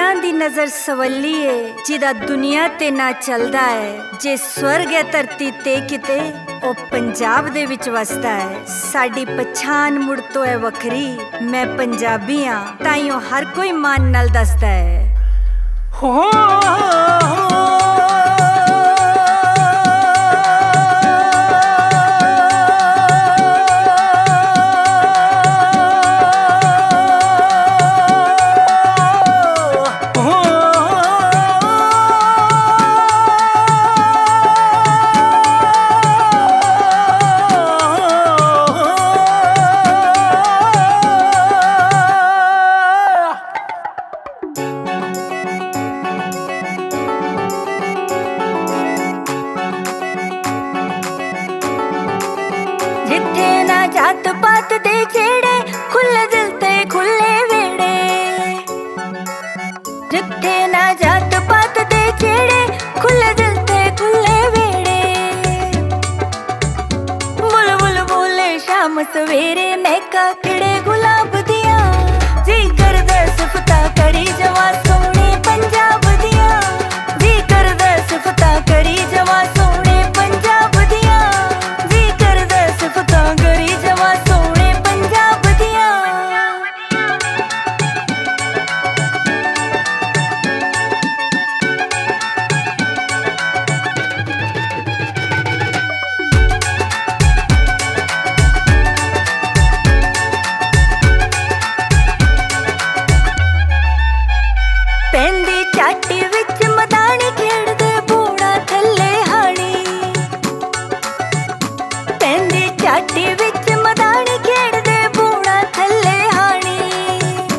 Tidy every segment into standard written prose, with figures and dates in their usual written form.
ਉਹਨਾਂ ਦੀ ਨਜ਼ਰ ਸਵੱਲੀ ਏ ਜਿਹਦਾ ਦੁਨੀਆ ਤੇ ਨਾ ਚੱਲਦਾ ਹੈ। ਜੇ ਸਵਰਗ ਹੈ ਧਰਤੀ ਤੇ ਕਿਤੇ ਉਹ ਪੰਜਾਬ ਦੇ ਵਿੱਚ ਵਸਦਾ ਹੈ। ਸਾਡੀ ਪਛਾਣ ਮੁੜ ਤੋਂ ਹੈ ਵੱਖਰੀ, ਮੈਂ ਪੰਜਾਬੀ ਹਾਂ ਤਾਈਓ ਹਰ ਕੋਈ ਮਾਨ ਨਾਲ ਦੱਸਦਾ ਹੈ। ਜਿੱਥੇ ਨਾ ਜਾਤ ਪਾਤ ਦੇ ਜਿਹੜੇ, ਖੁੱਲੇ ਦਿਲ ਤੇ ਖੁੱਲੇ ਵੇੜੇ। ਜਿੱਥੇ ਨਾ ਜਾਤ ਪਾਤ ਦੇ ਜਿਹੜੇ, ਖੁੱਲੇ ਦਿਲ ਤੇ ਖੁੱਲੇ ਵੇੜੇ। ਬੁਲਬੁਲ ਬੋਲੇ ਸ਼ਾਮ ਸਵੇਰੇ, ਮਹਿਕਾ ਖਿੜੇ ਗੁਲਾਬ ਦੀਆਂ। ਜੀ ਕਰਦਾ ਸਿਫਤਾਂ ਕਰੀ ਜਵਾਂ ਸੋਹਣੇ ਪੰਜਾਬ ਦੀਆਂ। ਜੀ ਕਰਦਾ ਸਿਫਤਾਂ ਕਰੀ ਜਵਾਂ ਸੋਹਣੇ ਪੰਜਾਬ ਦੀਆਂ। ਜੀ ਕਰਦਾ ਸਿਫਤਾਂ ਕਰੀ ਜਵਾਂ ਸੋਹਣੇ ਪੰਜਾਬ ਦੀਆਂ। ਪੈਂਦੀ ਚਾਟੀ ਵਿੱਚ ਮਦਾਨੀ ਖੇਡਦੇ ਬੂੜਾ ਥੱਲੇ ਹਾਣੀ। ਪੈਂਦੀ ਚਾਟੀ ਵਿੱਚ ਮਦਾਨੀ ਖੇਡਦੇ ਬੂੜਾ ਥੱਲੇ ਹਾਣੀ।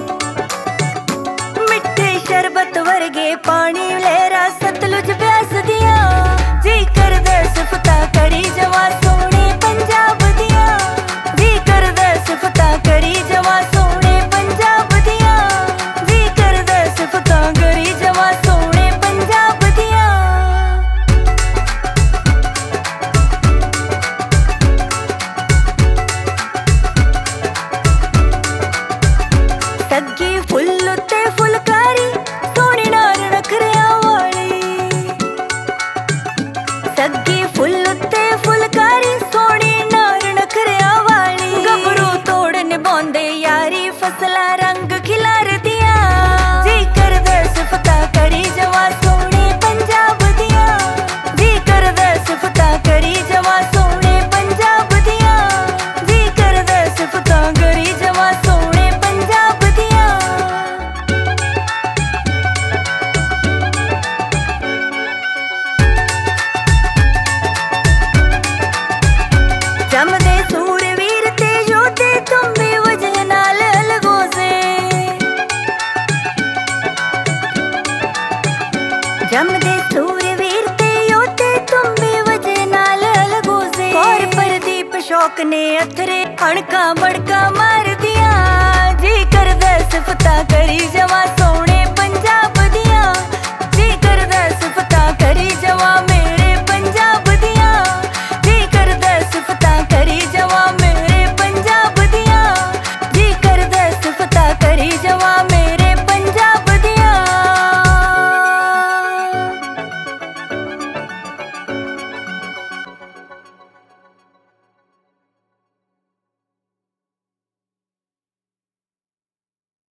ਮਿੱਠੇ ਸ਼ਰਬਤ ਵਰਗੇ ਪਾਣੀ ਲਹਿਰਾ ਸਤਲੁਜ ਬਿਆਸ ਦੀਆਂ। ਜੀ ਕਰਦਾ ਸਿਫਤਾਂ ਕਰੀ ਜਵਾਂ ਸੋਹਣੇ ਪੰਜਾਬ ਦੀਆਂ। ਜੀ ਕਰਦਾ ਸਿਫਤਾਂ ਕਰੀ ਜਵਾਂ ਸੋਹਣੇ ਪੰਜਾਬ ਦੀਆਂ। ਜੀ ਕਰਦਾ ਸਿਫਤਾਂ ਕਰੀ ਜਵਾਂ ਸੋਹਣੇ ਪੰਜਾਬ ਦੀਆਂ। ਸੱਗੀ ਫੁੱਲ ਉੱਤੇ ਫੁਲਕਾਰੀ, ਸੋਹਣੀ ਨਾਰ ਨਖਰਿਆਂ ਵਾਲੀ। ਸੱਗੀ ਫੁੱਲ ਉੱਤੇ ਫੁਲਕਾਰੀ, ਸੋਹਣੀ ਨਾਰ ਨਖਰਿਆਂ ਵਾਲੀ। ਗੱਭਰੂ ਤੋੜ ਨਿਭਾਉਂਦੇ ਯਾਰੀ, ਫਸਲਾਂ ਰੰਗ ਖਿਲਾਰਦੀਆਂ। ਜੀ ਕਰਦਾ ਸਿਫਤਾਂ ਕਰੀ ਜਵਾਂ ਸੋਹਣੇ ਪੰਜਾਬ ਦੀਆਂ। ਜੀ ਕਰਦਾ ਸਿਫਤਾਂ ਕਰੀ ਜਵਾਂ ਸੋਹਣੇ ਪੰਜਾਬ ਦੀਆਂ। ਜੀ ਕਰਦਾ ਸਿਫਤਾਂ ਕਰੀ ਜਵਾਂ ਸੋਹਣੇ ਪੰਜਾਬ ਦੀਆਂ। ਜੰਮਦੇ ਸੂਰਵੀਰ ਤੇ ਯੋਧੇ, ਤੁੰਬੀ ਵਜ੍ਹ ਨਾਲ ਅਲਗੋਜ਼ੇ। ਜੰਮਦੇ ਸੂਰਵੀਰ ਤੇ ਯੋਧੇ, ਤੁੰਬੀ ਵਜ੍ਹ ਨਾਲ ਅਲਗੋਜ਼ੇ। ਕੌਰ ਪ੍ਰਦੀਪ ਸ਼ੌਕ ਨੇ ਅਥਰੇ, ਅਣਕਾਂ ਮੜਕਾਂ ਮਾਰਦੀਆਂ। ਜੀ ਕਰਦਾ ਸਿਫਤਾਂ ਕਰੀ ਜਵਾਂ ਸੋਹਣੇ